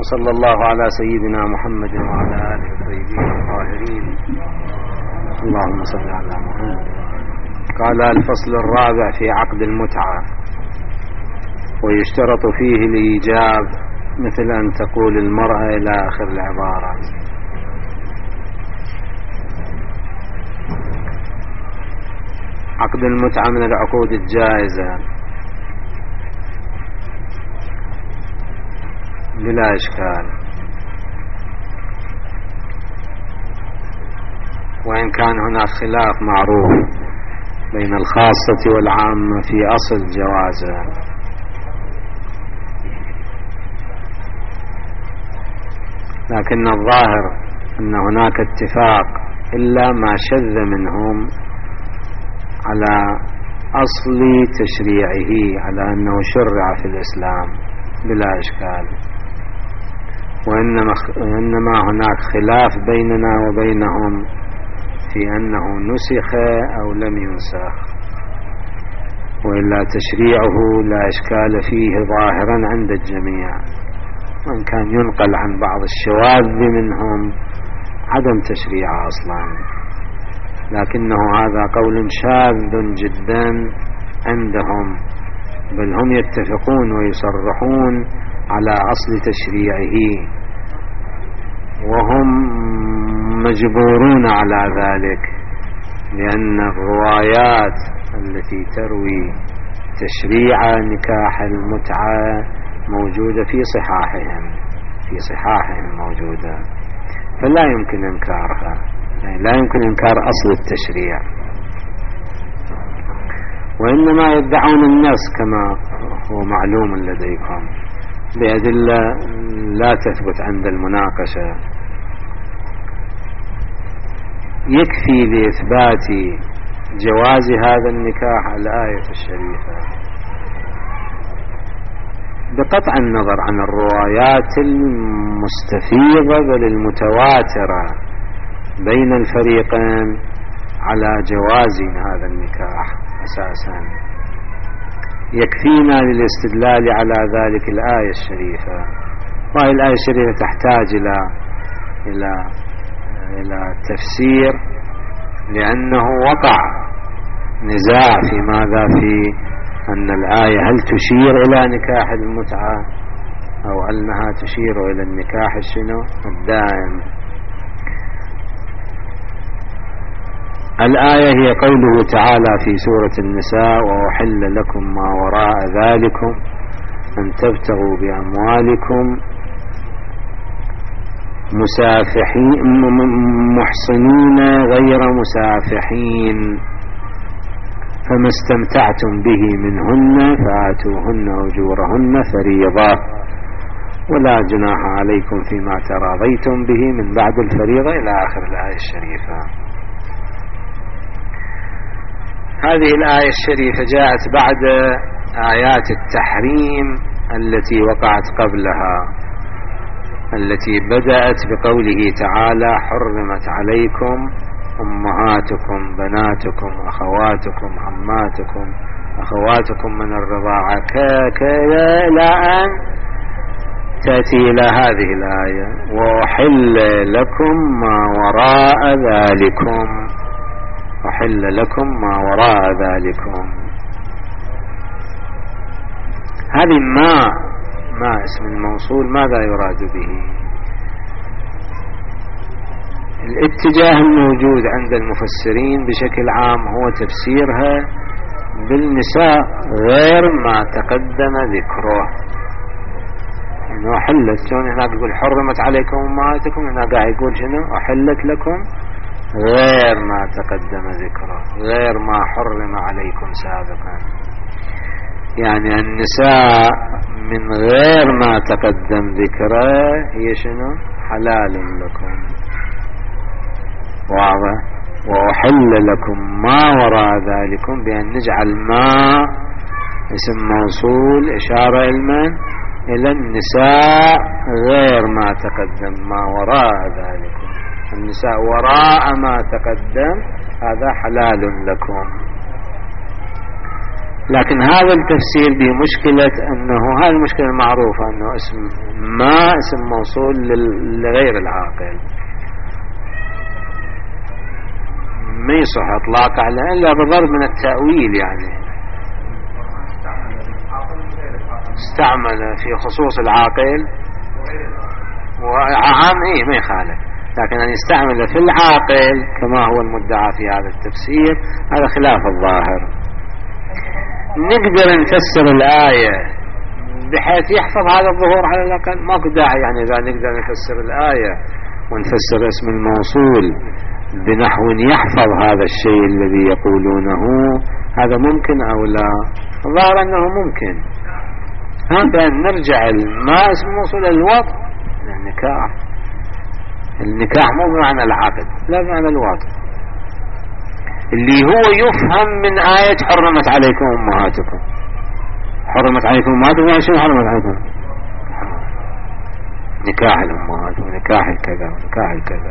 وصلى الله على سيدنا محمد وعلى آله الطيبين الطاهرين. اللهم صل على محمد. قال: الفصل الرابع في عقد المتعة. ويشترط فيه الإيجاب، مثل أن تقول المرأة إلى آخر العبارة. عقد المتعة من العقود الجائزة بلا إشكال، وإن كان هناك خلاف معروف بين الخاصة والعامة في أصل جوازه، لكن الظاهر أن هناك اتفاق إلا ما شذ منهم على أصل تشريعه، على أنه شرع في الإسلام بلا إشكال، وإنما هناك خلاف بيننا وبينهم في أنه نسخ أو لم ينسخ، وإلا تشريعه لا إشكال فيه ظاهرا عند الجميع، وإن كان ينقل عن بعض الشواذ منهم عدم تشريعه أصلا، لكنه هذا قول شاذ جدا عندهم، بل هم يتفقون ويصرحون على أصل تشريعه، وهم مجبورون على ذلك، لأن الروايات التي تروي تشريع نكاح المتعة موجودة في صحاحهم موجودة، فلا يمكن إنكارها، يعني لا يمكن إنكار أصل التشريع، وإنما يدعون النص كما هو معلوم لديكم بأدلة لا تثبت عند المناقشة. يكفي لإثبات جواز هذا النكاح الآية الشريفة، بقطع النظر عن الروايات المستفيضة بل المتواترة بين الفريقين على جواز هذا النكاح أساسا. يكفينا للاستدلال على ذلك الآية الشريفة، وهي الآية الشريفة تحتاج إلى تفسير، لأنه وقع نزاع في ماذا، في أن الآية هل تشير إلى نكاح المتعة أو أنها تشير إلى النكاح الدائم. الآية هي قوله تعالى في سورة النساء: وأحل لكم ما وراء ذلكم أن تبتغوا بأموالكم محصنين غير مسافحين، فما استمتعتم به منهن فآتوهن أجورهن فريضة، ولا جناح عليكم فيما تراضيتم به من بعد الفريضة، إلى آخر الآية الشريفة. هذه الآية الشريفة جاءت بعد آيات التحريم التي وقعت قبلها، التي بدأت بقوله تعالى: حرمت عليكم أمهاتكم بناتكم أخواتكم عماتكم أخواتكم من الرضاعة، كذا إلى أن تأتي إلى هذه الآية: وأحل لكم ما وراء ذلكم. أحل لكم ما وراء ذلكم، هذه ما اسم الموصول، ماذا يراد به؟ الاتجاه الموجود عند المفسرين بشكل عام هو تفسيرها بالنساء غير ما تقدم ذكره، يعني أحلت، شلون هناك يقول حرمت عليكم أمهاتكم، هنا قاعد يقول شنو؟ أحلت لكم غير ما تقدم ذكره، غير ما حرم عليكم سابقا، يعني النساء من غير ما تقدم ذكره هي شنو؟ حلال لكم. واضح؟ وأحل لكم ما وراء ذلكم، بأن نجعل ما اسم موصول إشارة إلى النساء غير ما تقدم، ما وراء ذلكم، النساء وراء ما تقدم هذا حلال لكم. لكن هذا التفسير بمشكلة أنه هذه المشكلة المعروفة أنه اسم موصول لغير العاقل ما يصح إطلاق على إلا بضرب من التأويل. يعني استعمل في خصوص العاقل وعام ما يخالف، لكن أن يستعمل في العاقل كما هو المدعى في هذا التفسير هذا خلاف الظاهر. نقدر نفسر الآية بحيث يحفظ هذا الظهور على الأقل، ماكو داعي يعني إذا نقدر نفسر الآية ونفسر اسم الموصول بنحو يحفظ هذا الشيء الذي يقولونه، هذا ممكن أو لا؟ الظاهر أنه ممكن. هذا نرجع ما اسم الموصول الوطء، النكاح مو بمعنى العقد، لا بمعنى الوطء اللي هو يفهم من آية حرمت عليكم أمهاتكم. حرمت عليكم أمهاتكم يعني شنو حرمت عليكم؟ نكاح الأمهات ونكاح الكذا ونكاح الكذا.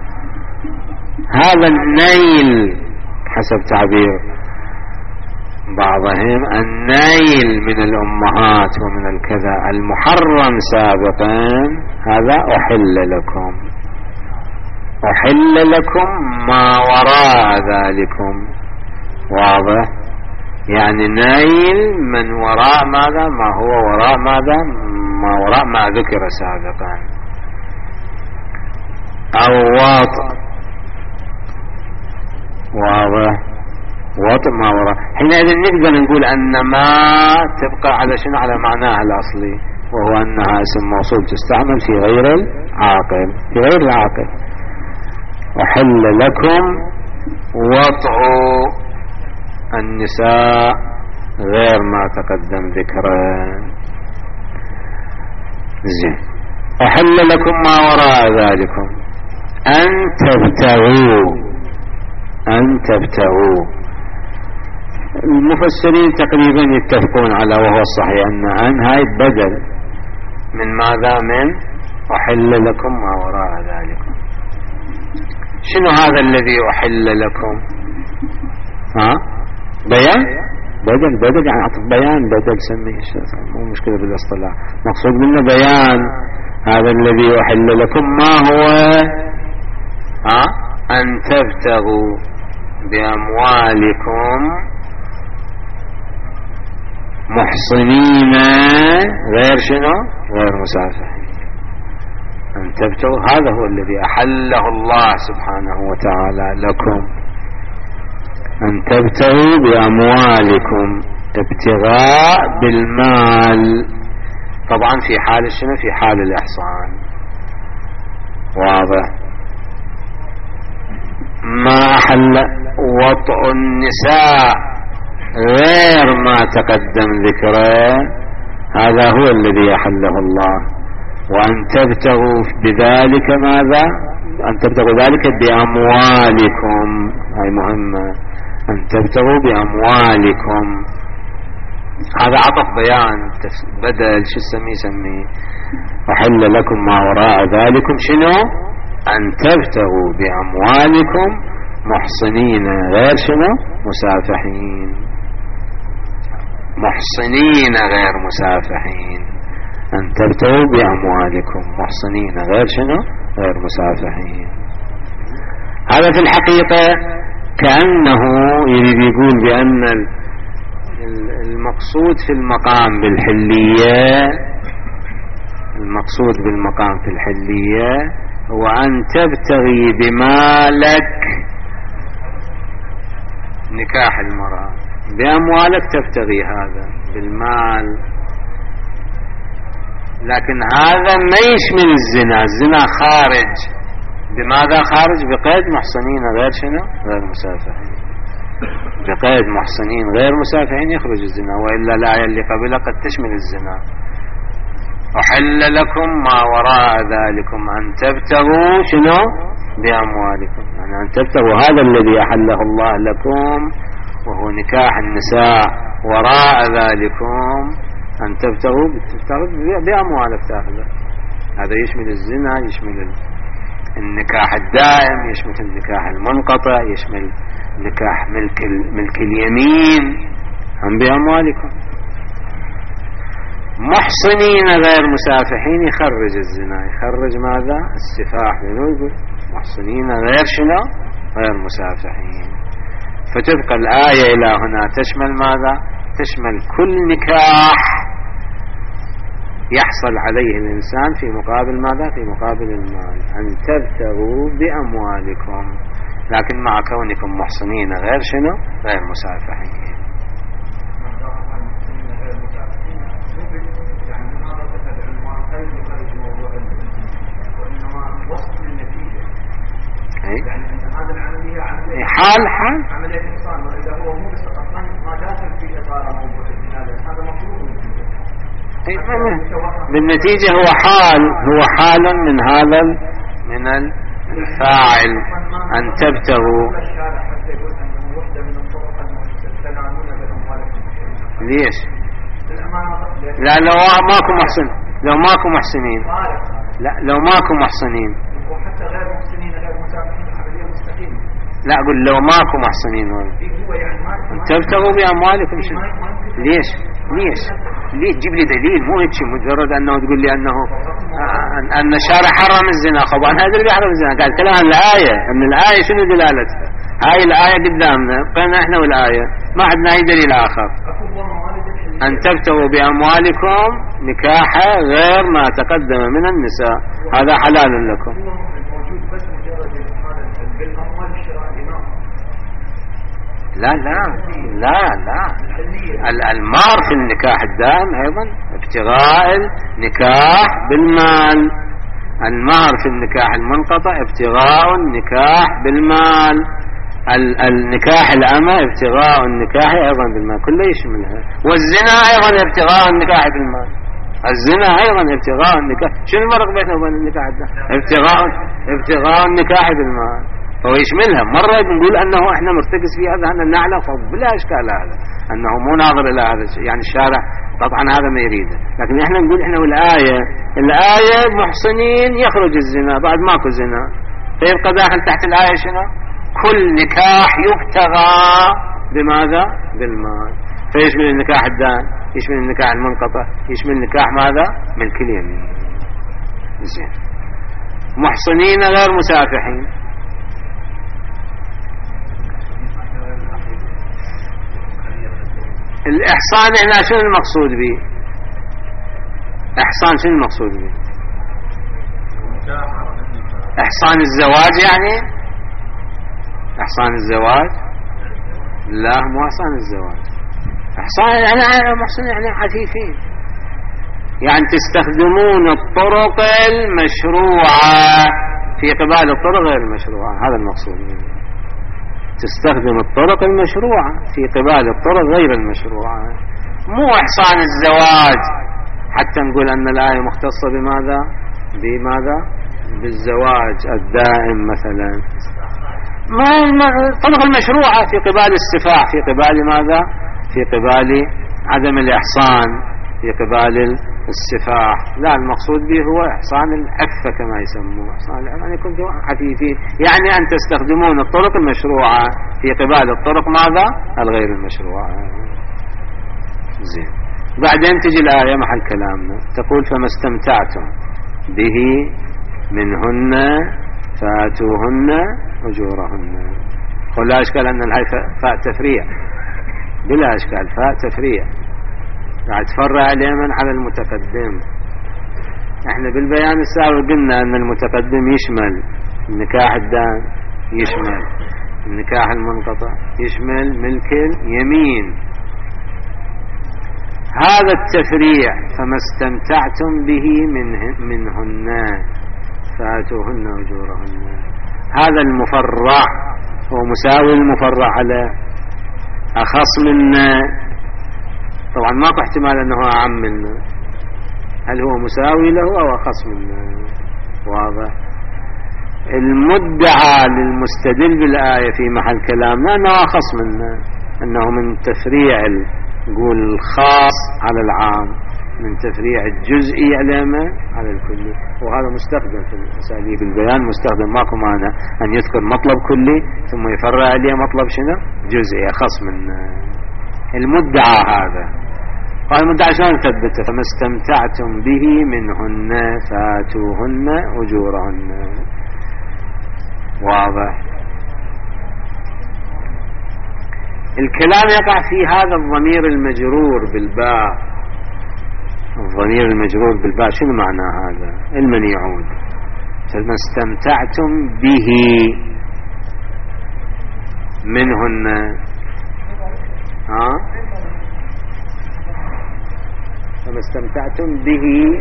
هذا النيل حسب تعبير بعضهم النيل من الأمهات ومن الكذا المحرم سابقا هذا أحل لكم، أحل لكم ما وراء ذلكم. واضح؟ يعني نيل من وراء ماذا؟ ما هو وراء ماذا؟ ما وراء ما ذكر سابقا. أو وطء، واضح؟ وطء ما وراء. حينئذ نقدر نقول أن ما تبقى على شنو؟ على معناها الأصلي، وهو أنها اسم موصول تستعمل في غير العاقل، في غير العاقل. أحل لكم وطء النساء غير ما تقدم ذكره. زين. أحل لكم ما وراء ذلكم أن تبتغوا. المفسرين تقريبا يتفقون على وهو الصحيح أن هاي بدل من ماذا؟ من أحل لكم ما وراء ذلكم. شنو هذا الذي أحل لكم؟ بيان؟ بدل يعني أعطف بيان، بدل سميه مو مشكلة بالاصطلاح، مقصود منه بيان. هذا الذي أحل لكم ما هو؟ أن تبتغوا بأموالكم محصنين غير شنو؟ غير مسافحين. أن تبتغوا هذا هو الذي أحله الله سبحانه وتعالى لكم، أن تبتغوا بأموالكم، ابتغاء بالمال طبعا في حال شنو؟ في حال الإحصان. واضح؟ ما أحل وطء النساء غير ما تقدم ذكره هذا هو الذي أحله الله. وأن تبتغوا بذلك ماذا؟ أن تبتغوا ذلك بأموالكم، هاي مهمة. أن تبتغوا بأموالكم هذا عطف بيان بدل شو سميه أحل لكم ما وراء ذلكم شنو؟ أن تبتغوا بأموالكم محصنين غير شنو؟ مسافحين. محصنين غير مسافحين. أن تبتغوا بأموالكم محصنين غير شنو؟ غير مسافحين. هذا في الحقيقة كأنه يريد يقول بأن المقصود في المقام بالحلية، المقصود بالمقام في الحلية هو أن تبتغي بمالك نكاح المرأة، بأموالك تبتغي هذا بالمال. لكن هذا ما يشمل الزنا، الزنا خارج. بماذا خارج؟ بقيد محصنين غير شنو؟ غير مسافحين. بقيد محصنين غير مسافحين يخرج الزنا، وإلا الآية اللي قبلها قد تشمل الزنا. أحل لكم ما وراء ذلكم أن تبتغوا شنو؟ بأموالكم، يعني أن تبتغوا هذا الذي أحله الله لكم وهو نكاح النساء. وراء ذلكم أن تبتغوا بأموالك تأخذه. هذا يشمل الزنا، يشمل النكاح الدائم، يشمل النكاح المنقطع، يشمل نكاح ملك اليمين. هم بأموالكم. محصنين غير مسافحين يخرج الزنا، يخرج ماذا؟ السفاح. لأنه يقول محصنين غير شنو؟ غير مسافحين. فتبقى الآية إلى هنا تشمل ماذا؟ تشمل كل نكاح يحصل عليه الإنسان في مقابل ماذا؟ في مقابل المال. أن تبتغوا بأموالكم، لكن مع كونكم محصنين غير شنو؟ غير مسافحين. حال عملية إحصان، وإذا هو مو بس أصلا ما داخل في إطار موضوع الجنازة، هذا مفروض بالنتيجة هو حال من هذا من الفاعل. أن تبتغوا. ليش؟ لا لو ماكو محسن، لو ماكو محسنين، لا لو ماكو محسنين، وحتى غير محسنين غير مسافحين عملية مستقيمة. لا أقول لو ماكو محسنين تبتغوا بأموالكم. ليش تجيب لي دليل؟ مو هيك مجرد أنه تقول لي أنه أن الشارع حرم الزنا. طبعا هذا اللي بيحرم الزنا قال كلام الآية. من الآية شنو دلالتها؟ هاي الآية قدامنا، بقينا احنا والآية ما عندنا أي دليل آخر. أن تبتغوا بأموالكم نكاحا غير ما تقدم من النساء، هذا حلال لكم. لا المار في النكاح الدائم أيضا ابتغاء النكاح بالمال. المار في النكاح المنقطع ابتغاء النكاح بالمال. النكاح الأمة ابتغاء النكاح أيضا بالمال، كله يشملها. والزنا أيضا ابتغاء النكاح بالمال. الزنا أيضا ابتغاء النكاح. شنو الفرق بينه وبين النكاح ده؟ ابتغاء النكاح بالمال، فهو يشملها. مرة نقول أنه إحنا مرتكز في أذهان نعلم بلا إشكال هذا أنه مو ناظر إلى هذا يعني الشارع طبعا هذا ما يريده، لكن إحنا نقول إحنا والآية محصنين يخرج الزنا بعد ماكو زنا، فيبقى داخل تحت الآية شنو؟ كل نكاح يبتغى بماذا؟ بالمال. فيشمل النكاح الدائم، يشمل النكاح المنقطع، يشمل النكاح ماذا؟ ملك اليمين. زين. محصنين غير مسافحين. الإحصان هنا شنو المقصود به؟ إحصان شنو المقصود به؟ إحصان الزواج يعني؟ إحصان الزواج؟ لا مو إحصان الزواج. إحصان يعني محصن يعني عفيفين، يعني تستخدمون الطرق المشروعة في قبال الطرق غير المشروعة، هذا المقصود به. تستخدم الطرق المشروعة في قبال الطرق غير المشروعة، مو إحصان الزواج حتى نقول أن الآية مختصة بماذا؟ بالزواج الدائم مثلا. ما الطرق المشروعة في قبال السفاح، في قبال ماذا؟ في قبال عدم الإحصان، في قبال السفاح. لا المقصود به هو إحصان العفة كما يسموه، إحصان يعني كنتم عفيفين، يعني أن تستخدمون الطرق المشروعة في قبال الطرق ماذا؟ الغير المشروعة. زين. بعدين تجي الآية محل كلامنا تقول فما استمتعتم به منهن فآتوهن أجورهن. ولا إشكال أن الهاي فاء تفريع، بلا إشكال فاء تفريع قاعد تفرع اليمن على المتقدم. احنا بالبيان السابق قلنا ان المتقدم يشمل النكاح الدائم، يشمل النكاح المنقطع، يشمل ملك اليمين. هذا التفريع فما استمتعتم به منهن فآتوهن أجورهن، هذا المفرع هو مساوي المفرع على أخص منا. طبعا ماكو احتمال انه اعم منه، هل هو مساوي له او اخص منه؟ واضح. المدعى للمستدل بالآية في محل كلامنا انه اخص منه، انه من تفريع نقول الخاص على العام، من تفريع الجزئي على الكلي، وهذا مستخدم في اساليب البيان، مستخدم ماكو معنى ان يذكر مطلب كلي ثم يفرع عليه مطلب شنو؟ جزئي اخص منه. المدعى هذا. قال المدعى شلون نثبته؟ فما استمتعتم به منهن فآتوهن أجورهن. واضح. الكلام يقع في هذا الضمير المجرور بالباء. الضمير المجرور بالباء شنو معنى هذا؟ المن يعود؟ فما استمتعتم به منهن فما استمتعتم به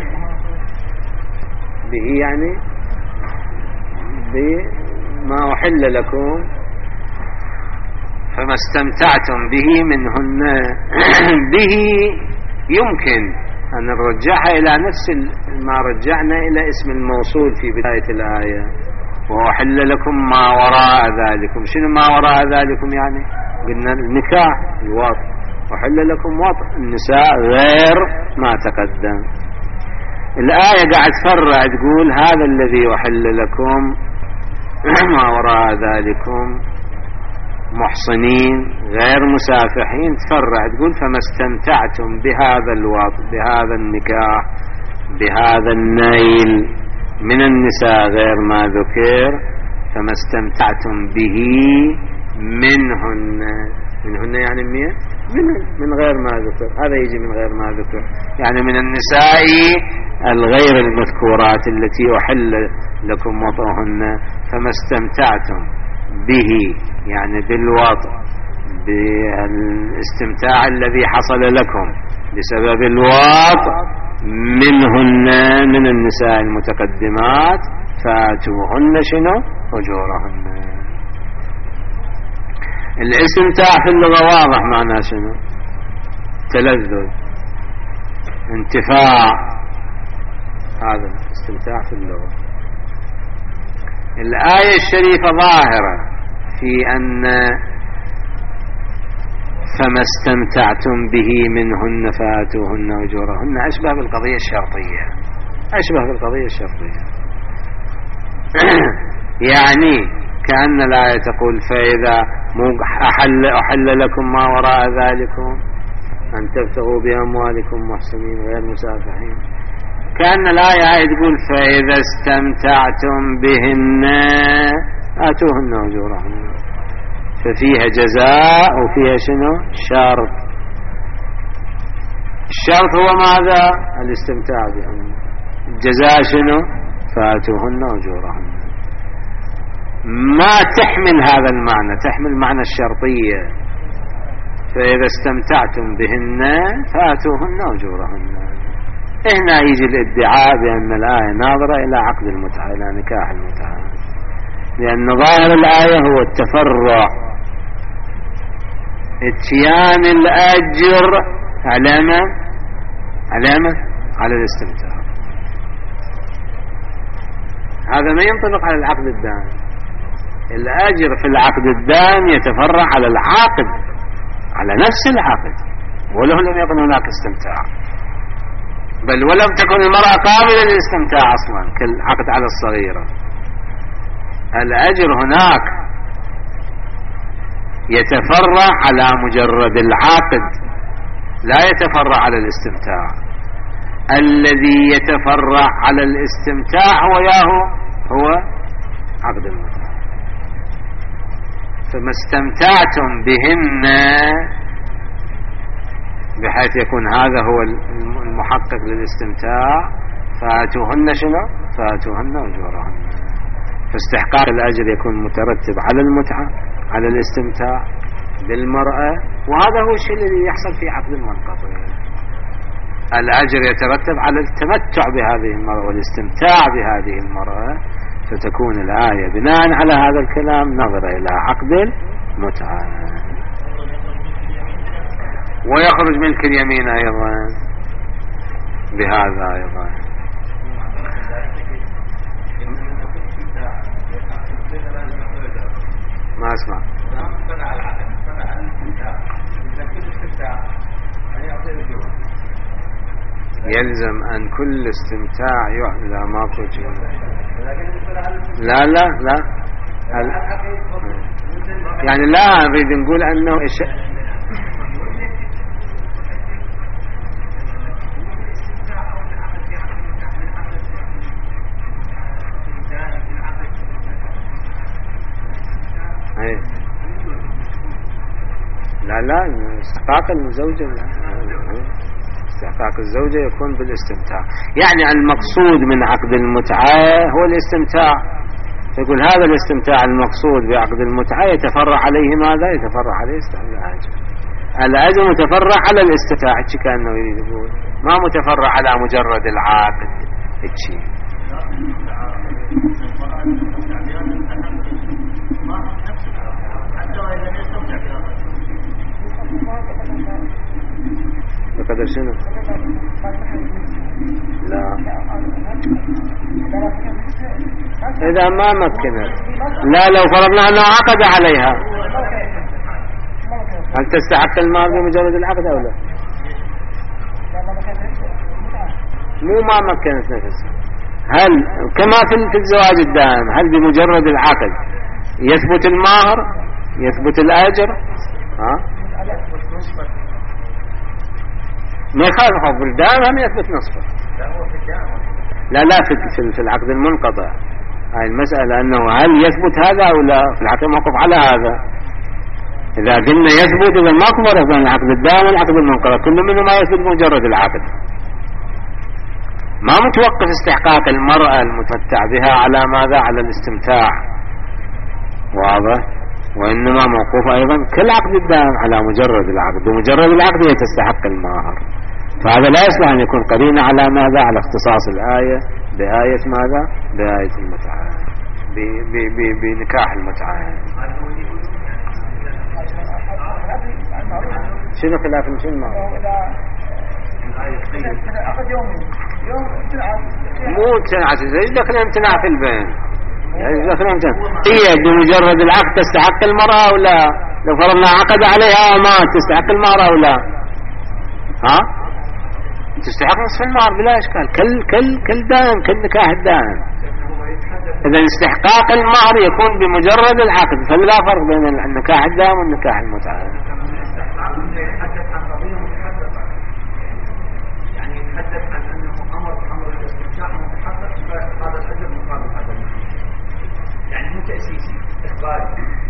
يعني بما أحل لكم. فما استمتعتم به منهن به يمكن أن نرجعها إلى نفس ما رجعنا إلى اسم الموصول في بداية الآية، وأحل لكم ما وراء ذلكم. شنو ما وراء ذلكم يعني؟ قلنا النكاح الوطء، وحل لكم وطء النساء غير ما تقدم. الآية قاعد تفرع تقول هذا الذي أحل لكم ما وراء ذلكم محصنين غير مسافحين. تفرع تقول فما استمتعتم بهذا الوطء بهذا النكاح بهذا النيل من النساء غير ما ذكر، فما استمتعتم به منهن يعني من غير ما ذكر. هذا يجي من غير ما ذكر يعني من النساء الغير المذكورات التي أحل لكم وطئهن. فما استمتعتم به يعني بالوطء بالاستمتاع الذي حصل لكم بسبب الوطء منهن من النساء المتقدمات فآتوهن شنو؟ أجورهن. الاستمتاع في اللغة واضح معناه شنو؟ تلذذ، انتفاع. هذا الاستمتاع في اللغة. الآية الشريفة ظاهرة في أن فما استمتعتم به منهن فآتوهن أجورهن أشبه بالقضية الشرطية. يعني كأن الآية تقول فإذا أحل لكم ما وراء ذلكم أن تبتغوا بأموالكم محسنين غير مسافحين. كأن الآية تقول فإذا استمتعتم بهن آتوهن أجورهن. ففيها جزاء وفيها شنو؟ شرط. الشرط هو ماذا؟ الاستمتاع بهن. الجزاء شنو؟ فآتوهن أجورهن. ما تحمل هذا المعنى، تحمل معنى الشرطية. فإذا استمتعتم بهن فآتوهن أجورهن. هنا يجي الادعاء بأن الآية ناظرة إلى عقد المتعة، إلى نكاح المتعة، لأن ظاهر الآية هو التفرع، اتيان الأجر على الاستمتاع. هذا ما ينطبق على العقد الدائم. الأجر في العقد الدائم يتفرع على العاقد، على نفس العقد، ولو لم يكن هناك استمتاع، بل ولم تكن المرأة قابلة للاستمتاع أصلا كالعقد على الصغيرة. الأجر هناك يتفرع على مجرد العقد، لا يتفرع على الاستمتاع. الذي يتفرع على الاستمتاع هو عقد المتعة. فما استمتعتم بهن بحيث يكون هذا هو المحقق للاستمتاع فآتوهن شنو؟ فآتوهن أجورهن. فاستحقاق الأجر يكون مترتب على المتعة، على الاستمتاع بالمرأة، وهذا هو الشيء الذي يحصل في عقد المنقطع. الأجر يترتب على التمتع بهذه المرأة والاستمتاع بهذه المرأة، فتكون الآية بناء على هذا الكلام نظرة إلى عقد المتعة. ويخرج ملك اليمين أيضا بهذا أيضا. ما أسمع. يلزم أن كل استمتاع لا ماكو لا يعني لا نريد نقول أنه لا استحقاق الزوجة، استحقاق الزوجة يكون بالاستمتاع. يعني المقصود من عقد المتعة هو الاستمتاع. يقول هذا الاستمتاع المقصود بعقد المتعة يتفرع عليه ماذا؟ يتفرع عليه الأجر. الأجر متفرع على الاستمتاع، كأنه يريد يقول ما متفرع على مجرد العقد. بقدر شنو؟ لا، إذا ما مكنت، لا لو فرضنا أنه عقد عليها، هل تستحق المال بمجرد العقد أو لا؟ مو ما مكنت نفسها. هل كما في الزواج الدائم، هل بمجرد العقد يثبت المهر، يثبت الأجر؟ ما يخالف في الدائم هم يثبت نصفه. لا في العقد المنقطع هاي المسألة أنه هل يثبت هذا أو لا، في العقد موقف على هذا. إذا قلنا يثبت، إذا ما فرق بين العقد الدائم والعقد المنقطع، كل منه ما يثبت مجرد العقد. ما متوقف استحقاق المرأة المتمتع بها على ماذا؟ على الاستمتاع، واضح؟ وإنما موقوف أيضا كالعقد الدائم على مجرد العقد، بمجرد العقد هي تستحق المهر. فهذا لا يصلح أن يكون قرينة على ماذا؟ على اختصاص الآية بآية ماذا؟ بآية المتعة، بنكاح المتعة. شنو خلاف شنو ما مو امتناع، ايش دخل امتناع في البين؟ ايش دخل امتناع؟ هي بمجرد العقد تستحق المرأة او لا؟ لو فرضنا عقد عليها ما تستحق المرأة او لا؟ تستحق نصف المهر بلا اشكال، كل دائم، كالنكاح الدائم. اذا استحقاق المهر يكون بمجرد العقد، فلا فرق بين النكاح الدائم والنكاح المتعة. يتحدث عن أنه أمر الاستمتاع متحقق، فهذا الأجر مقابل هذا المال، يعني مو تأسيسي إخباري.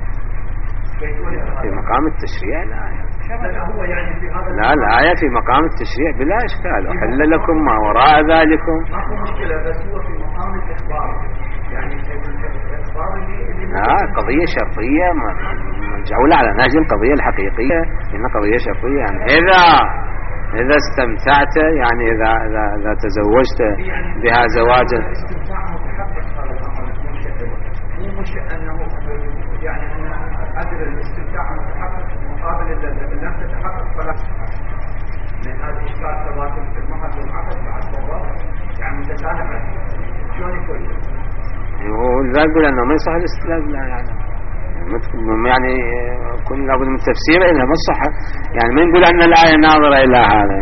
في مقام التشريع الآية، هو يعني في هذا لا الآية في مقام التشريع بلا إشكال، أحل لكم ما وراء ذلكم. ماكو مشكلة، بس هو في مقام الإخبار، يعني الإخبار اللي لا قضية شرطية مجعولة على نهج القضية الحقيقية، إن قضية شرطية. يعني إذا استمتعت، يعني إذا تزوجت بها زواجا، الاستمتاع متحقق هذا الأمر، مو مش أنه يعني أن أجل الاستمتاع متحقق مقابل لم تتحقق فلا، لأن هذا إشكال تبادل في المهر والعقد بعد بابا، يعني متسانع شلون يكون؟ لا يقول أنه ما يصح الاستدلال، لا يعني كنا لابد من التفسير إنها ما الصحة، يعني ما نقول أن الآية ناظرة إلى هذا.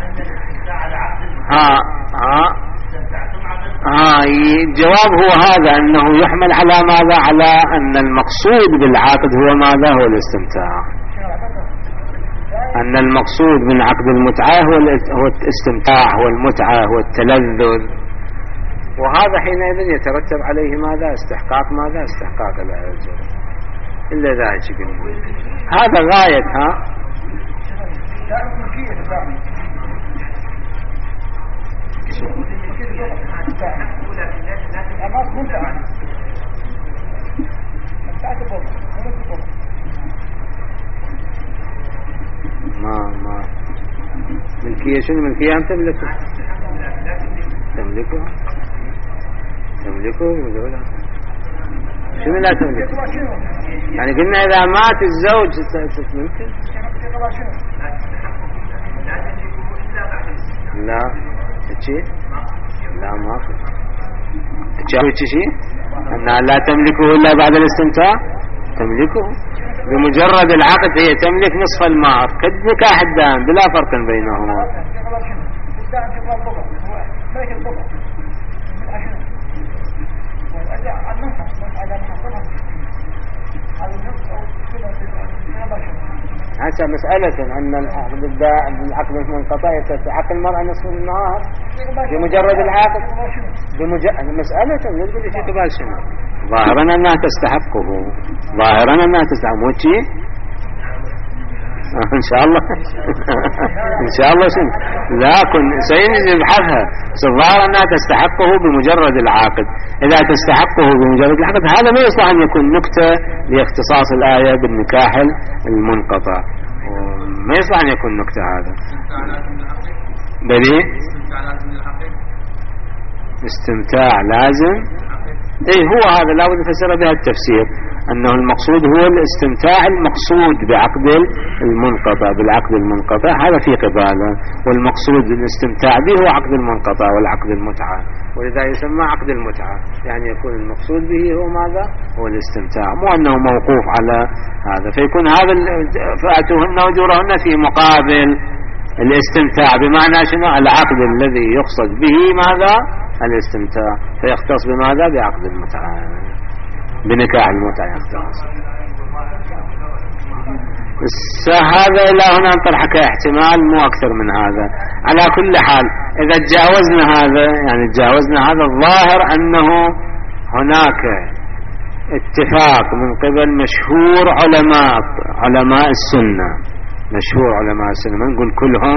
الجواب هو هذا، أنه يحمل على ماذا؟ على أن المقصود بالعقد هو ماذا؟ هو الاستمتاع. أن المقصود من عقد المتعة هو الاستمتاع، هو المتعة، هو التلذذ، وهذا حينئذ يترتب عليه ماذا؟ استحقاق ماذا؟ استحقاق الأجر. إلا ذلك يقول هذا غاية ما ملكية. شنو ملكية؟ أنت تملكه ولا شنو لا تملك؟ يعني قلنا إذا مات الزوج ممكن؟ لا شيء، لا ما في شيء أنها لا تملكه إلا بعد الاستمتاع. تملكه بمجرد العقد، هي تملك نصف المهر كالنكاح الدائم بلا فرق بينهما. هذا مسألة أن العقد المنقطع يستحق المرأة نصف المهر بمجرد العقد، مسألة يقول لي تقبل شنو؟ ظاهرا أنها تستحقه، ظاهرا أنها تستحق موتي. إن شاء الله إن شاء الله لكن سينزل يبحثها الظاهر أنها تستحقه بمجرد العقد. إذا تستحقه بمجرد العقد هذا ما يصلح أن يكون نكتة لاختصاص الآية بالنكاح المنقطع، ما يصلح أن يكون نكتة هذا. بلي استمتاع لازم هو هذا لا بد نفسر بها التفسير، أنه المقصود هو الاستمتاع المقصود بعقد المنقطع، بالعقد المنقطع هذا في قباله، والمقصود الاستمتاع به هو عقد المنقطع والعقد المتعة، ولذا يسمى عقد المتعة، يعني يكون المقصود به هو ماذا؟ هو الاستمتاع، مو أنه موقوف على هذا، فيكون هذا فأتوهن أجورهن في مقابل الاستمتاع، بمعنى شنو؟ العقد الذي يقصد به ماذا؟ الاستمتاع، فيختص بماذا؟ بعقد المتعة، بنكاح المتعة يختص. هذا إلى هنا نطرح كاحتمال مو أكثر من هذا. على كل حال إذا تجاوزنا هذا، يعني تجاوزنا هذا، الظاهر أنه هناك اتفاق من قبل مشهور علماء السنة، مشهور علماء السنة، ما نقول كلهم،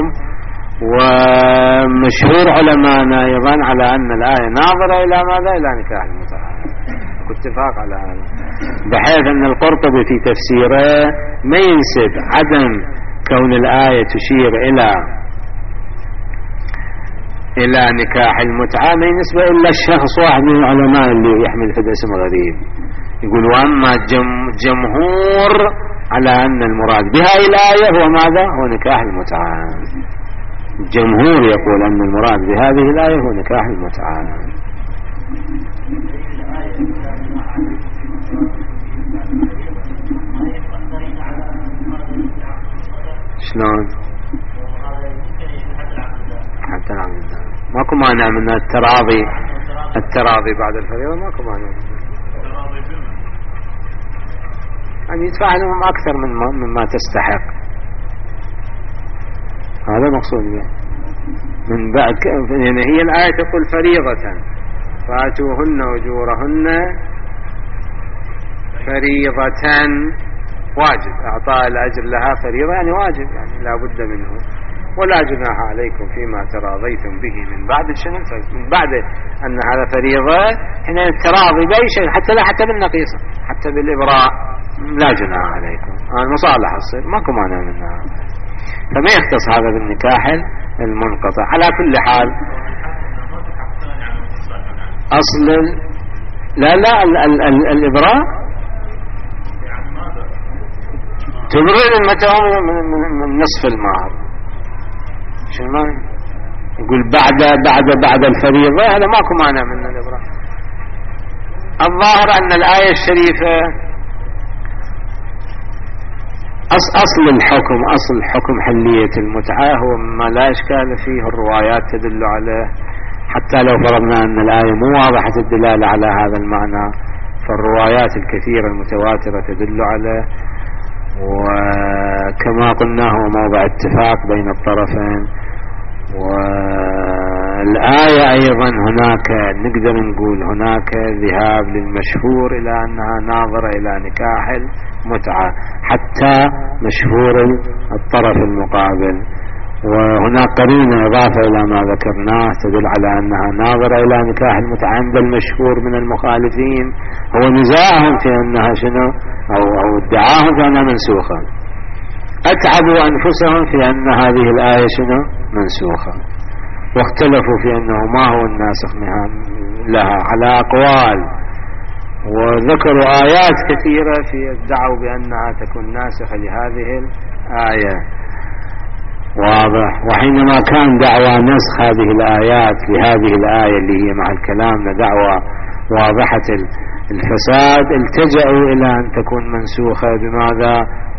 ومشهور علماءنا أيضا على أن الآية ناظرة إلى ماذا؟ إلى نكاح المتعة، اتفاق على هذا، بحيث أن القرطبي في تفسيره ما ينسب عدم كون الآية تشير إلى نكاح المتعة، ما ينسب إلا الشخص واحد من العلماء اللي يحمل في اسم غريب، يقول وأما جمهور على أن المراد بهذه الآية هو ماذا؟ هو نكاح المتعة. الجمهور يقول أن المراد بهذه الآية هو نكاح المتعة. شلون؟ حتى نعمل ماكو مانع من التراضي بعد الفريضة، ماكو مانع يعني يدفع لهم أكثر مما تستحق، هذا مقصود به. من بعد يعني هي الآية تقول فريضة، فاتوهن أجورهن فريضة، واجب، أعطاء الأجر لها فريضة يعني واجب، يعني لا بد منه، ولا جناح عليكم فيما تراضيتم به من بعد الشنو، من بعد أن هذا فريضة، هنا التراضي بأي شيء، حتى بالنقيصة، حتى بالإبراء لا جناح عليكم، المصالحة تصير ماكو مانع منها، فما يختص هذا بالنكاح المنقطع. على كل حال أصل لا الإبراء تبرر المتهم من نصف المهر، شنو يقول بعد الفريضة، هذا ماكو مانع من الإبراء. الظاهر أن الآية الشريفة أصل حكم حلية المتعة هو ما لا إشكال فيه، الروايات تدل عليه، حتى لو فرضنا أن الآية مو واضحة الدلالة على هذا المعنى، فالروايات الكثيرة المتواترة تدل عليه، وكما قلنا هو موضع اتفاق بين الطرفين. والآية أيضا هناك نقدر نقول هناك ذهاب للمشهور إلى أنها ناظرة إلى نكاح المتعة، حتى مشهور الطرف المقابل، وهناك قرينة إضافة إلى ما ذكرناه تدل على أنها ناظرة إلى نكاح المتعة عند المشهور من المخالفين، هو نزاعهم في أنها شنو، أو ادعاهم في أنها منسوخة، أتعبوا أنفسهم في أن هذه الآية شنو منسوخة، واختلفوا في أنه ما هو الناسخ لها على أقوال، وذكروا آيات كثيرة في ادعوا بأنها تكون ناسخة لهذه الآية، واضح. وحينما كان دعوى نسخ هذه الآيات لهذه الآية اللي هي مع الكلام دعوى واضحة الفساد، التجأوا إلى أن تكون منسوخة بماذا؟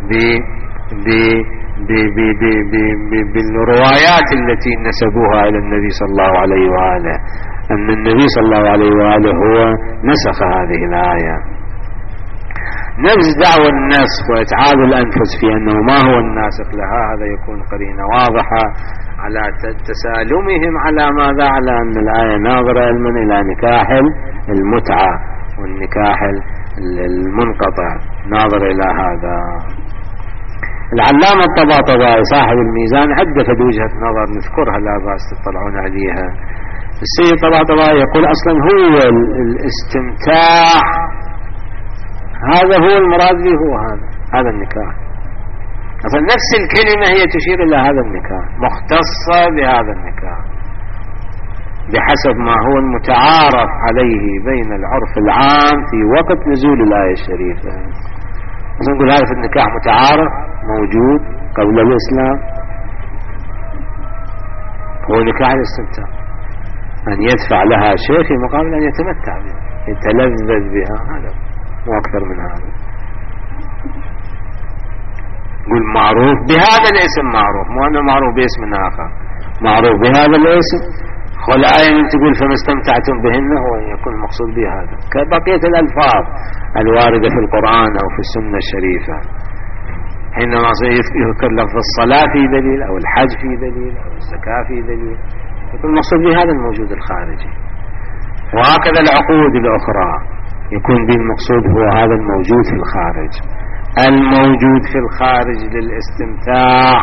بالروايات التي نسبوها إلى النبي صلى الله عليه وآله، أن النبي صلى الله عليه وآله هو نسخ هذه الآية. نفس دعوى النسخ وإتعاب الأنفس في أنه ما هو الناسخ لها، هذا يكون قرينة واضحة على تسالمهم على ماذا؟ على أن الآية ناظرة إلى نكاح المتعة والنكاح المنقطع، ناظر إلى هذا. العلامة الطباطبائي صاحب الميزان عدة وجهة نظر نذكرها لا بأس تطلعون عليها. السيد الطباطبائي يقول أصلا هو الاستمتاع هذا هو المراد به، هو هذا النكاح أصلا نفس الكلمة هي تشير إلى هذا النكاح، مختصة بهذا النكاح بحسب ما هو المتعارف عليه بين العرف العام في وقت نزول الآية الشريفة. مثلا نقول هذا في النكاح متعارف موجود قبل الإسلام، هو نكاح الاستمتاع، أن يدفع لها شيء في مقابل أن يتمتع بها يتلذذ بها، هذا مو أكثر من هذا. قل معروف بهذا الاسم، معروف مو أنه معروف باسم آخر، معروف بهذا الاسم. والآية من تقول فما استمتعتم بهن هو يكون المقصود به هذا، كبقية الألفاظ الواردة في القرآن أو في السنة الشريفة. حينما يذكر لفظ الصلاة في دليل أو الحج في دليل أو الزكاة في دليل يكون المقصود به هذا الموجود الخارجي. وهكذا العقود الأخرى يكون به المقصود هو هذا الموجود في الخارج. الموجود في الخارج للاستمتاع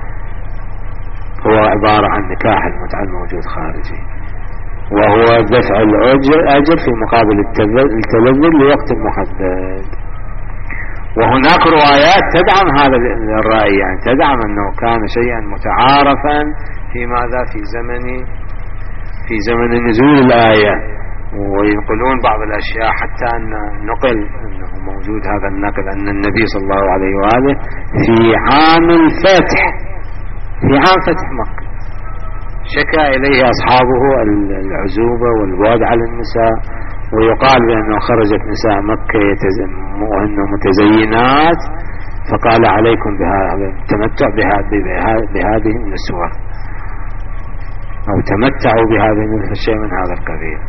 هو عبارة عن نكاح المتعة الموجود خارجي، وهو دفع الأجر في مقابل التلذذ لوقت محدد. وهناك روايات تدعم هذا الرأي، يعني تدعم أنه كان شيئا متعارفا في ماذا في زمن نزول الآية، وينقلون بعض الأشياء حتى أن نقل أنه موجود هذا النقل أن النبي صلى الله عليه وآله في عام الفتح، في عام فتح مكة، شكى إليه أصحابه العزوبة والبعد على النساء، ويقال بأنه خرجت نساء مكة وهن متزينات، فقال عليكم تمتع بهذه النسوة أو تمتعوا بهذه من شيء من هذا القبيل.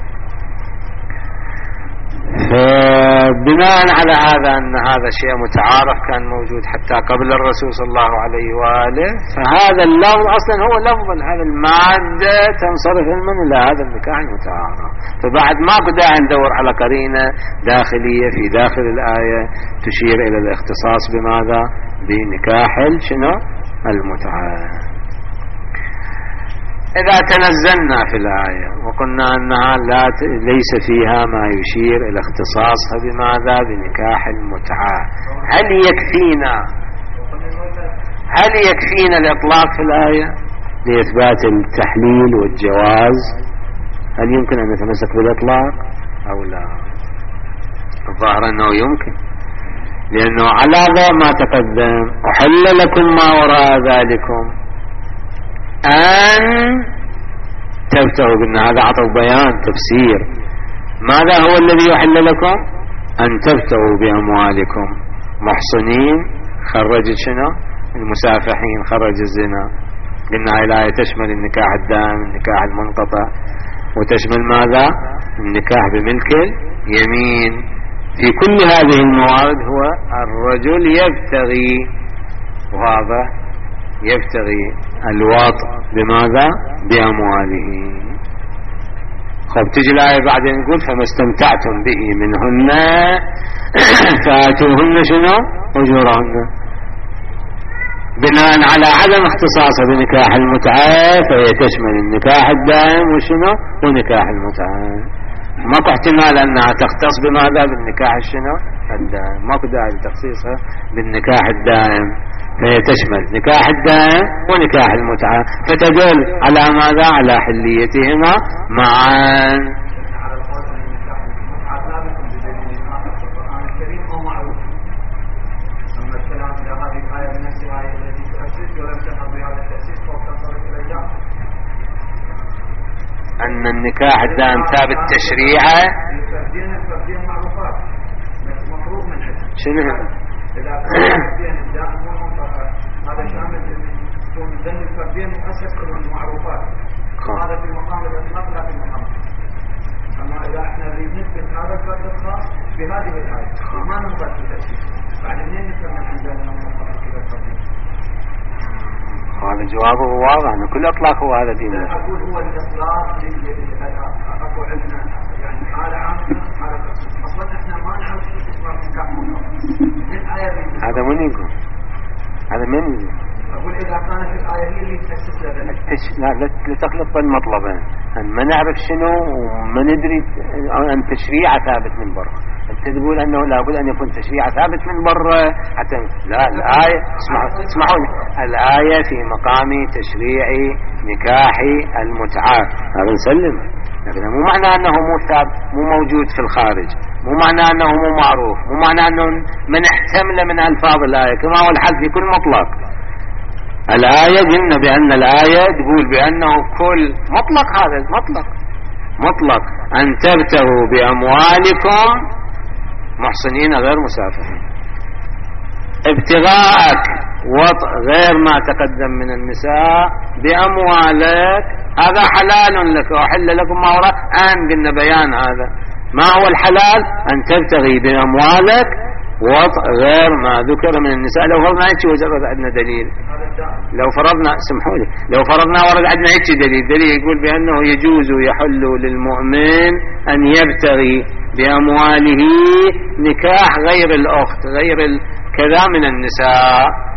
فبناء على هذا أن هذا شيء متعارف كان موجود حتى قبل الرسول صلى الله عليه وآله، فهذا اللفظ أصلا هو لفظ هذا المادة تنصرف من إلى هذا النكاح المتعارف. فبعد ما قد ندور على قرينة داخلية في داخل الآية تشير إلى الاختصاص بماذا؟ بنكاح المتعة. إذا تنزلنا في الآية وقلنا أنها ليس فيها ما يشير إلى اختصاصها بماذا؟ بنكاح المتعة، هل يكفينا الإطلاق في الآية لإثبات التحليل والجواز؟ هل يمكن أن نتمسك بالإطلاق أو لا؟ الظاهر أنه يمكن، لأنه على ضوء ما تقدم أحل لكم ما وراء ذلكم أن تبتغوا، قلنا هذا عطوا بيان تفسير. ماذا هو الذي يحل لكم؟ أن تبتغوا بأموالكم محصنين، خرجت شنو؟ المسافحين، خرج الزنا. قلنا هاي الآية تشمل النكاح الدائم، النكاح المنقطع، وتشمل ماذا؟ النكاح بملك اليمين. في كل هذه الموارد هو الرجل يبتغي، وهذا يبتغي الوطء بماذا؟ بأمواله. خب تجي الآية بعدين نقول فما استمتعتم به منهن فآتوهن شنو؟ أجورهن. بناء على عدم اختصاصه بنكاح المتعة فهي تشمل النكاح الدائم وشنو؟ ونكاح المتعة. ماكو احتمال أنها تختص بماذا؟ بالنكاح الشنو؟ الدائم. ماكو داعي لتخصيصها بالنكاح الدائم، فهي تشمل نكاح الدائم ونكاح المتعة، فتدل على ماذا؟ على حليتهما معا. على القول أن نكاح المتعة ثابت بدليل آخر في القرآن الكريم أو معروف. أما الكلام إلى هذه الآية بنفسها هي التي تؤسس ولم تظهر بهذا التأسيس فوق تصرف الرجال، أن النكاح الدائم ثابت تشريعا. الفردين معروفات مفروض من حد. شنو إذا كان الفردين الدائم والمنقطع هذا شامل يكون ذن الفردين مؤسس بالمعروفات، هذا في مقام الإطلاق لا في مقام. أما إذا احنا نريد نثبت هذا الفرد الخاص بهذه الآية ما ننظر في التأسيس، بعد منين نفهم عندنا منقطع كذا الفردين؟ هذا جوابه واضح أن كل إطلاق هو هذا دين. أقول هو الإطلاق أقول عندنا يعني حالة عامة حالة تخصيص. أصلا إحنا ما نعرف شيء اسمه نكاح منقطع من آية. هذا من يقول؟ هذا من أقول إذا كانت الآية هي اللي تأسس لنا لا تخلط بين مطلبين، أن ما نعرف شنو وما ندري أن تشريع ثابت من برا. أنت تقول أنه لابد أن يكون تشريع ثابت من برا حتى لا. الآية اسمعوني، الآية في مقام تشريع نكاح المتعة، هذا نسلم، لكن مو معنى أنه مو ثابت، مو موجود في الخارج، مو معنى أنه مو معروف، مو معنى أنه من احتمل من ألفاظ الآية كما هو الحال في كل مطلق. الآية قلنا بأن الآية تقول بأنه كل مطلق، هذا مطلق أن تبتغوا بأموالكم محصنين غير مسافرين. ابتغاءك وطء غير ما تقدم من النساء بأموالك هذا حلال لك وحل لكم ما وراء أن قلنا بيان هذا. ما هو الحلال؟ أن تبتغي بأموالك وطء غير ما ذكر من النساء. لو فرضنا هيك وجرد عندنا دليل، لو فرضنا سمحوا لي، لو فرضنا ورد عندنا هيك دليل يقول بأنه يجوز يحل للمؤمن أن يبتغي بأمواله نكاح غير الأخت غير كذا من النساء،